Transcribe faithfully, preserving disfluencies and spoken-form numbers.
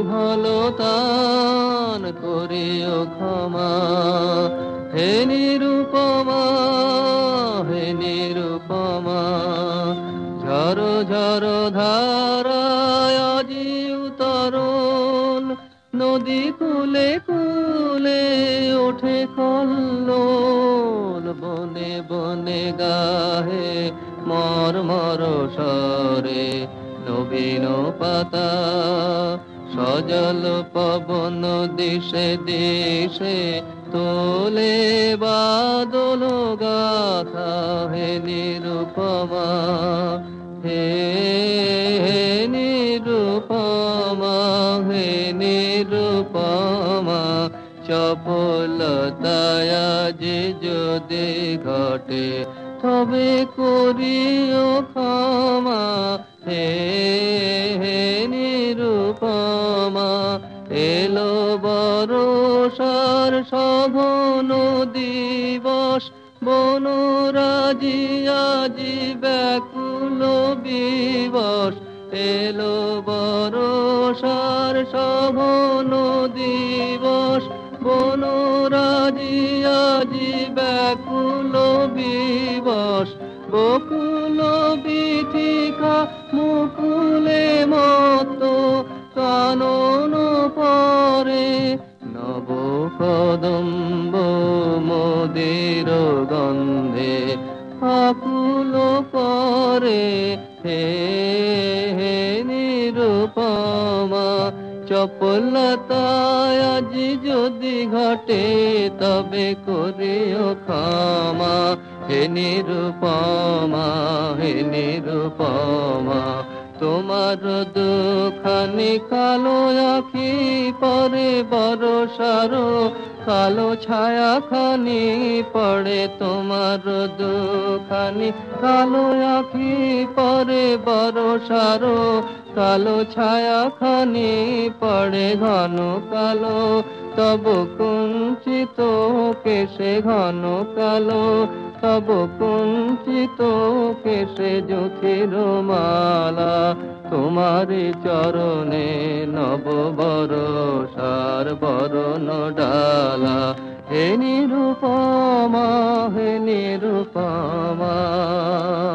হলো তান করিও ক্ষমা। হে নিরুপমা, হে নিরুপমা, ঝরো ঝরো ধারায় আজি উতরণ, নদী কূলে কূলে ওঠে কল্লোল। বনে বনে গাহে মর্মর স্বরে নবীন পাতা, সজল পবন দিশে দিশে তোলে বাদল গাথা। হে নিরুপমা, হে নিরুপমা, হে নিরুপমা, চপলতায় আজ যদি ঘটে তবে করিও ক্ষমা। হে হে নিরুপমা, এলো বরষার শোভন দিবস, বনরাজি আজি ব্যাকুল বিবশ। এলো বরষার শোভন দিবস, বনরাজি আজি ব্যাকুল বিবশ। বকুল বীথিকা মুকুলে মত, কানন পরে নব কদম্ব মোদের গন্ধে আকুল করে। হে হে নিরুপমা, চপলতায় আজি যদি ঘটে তবে করিও ক্ষমা। হে নিরুপমা, হে নিরুপমা, তোমার দুখানি কালো আঁখি পরে বরষার কালো ছায়া খানি পড়ে। তোমার দুখানি কালো আঁখি পরে বরষার কালো ছায়া খানি পড়ে। ঘন কালো তব কুঞ্চিত কেশে, ঘন কালো তব কুঞ্চিত কেশে জুথির মালা। তোমারি চরণে নব বরষার বরণ ডালা। হে নিরুপমা, হে নিরুপমা।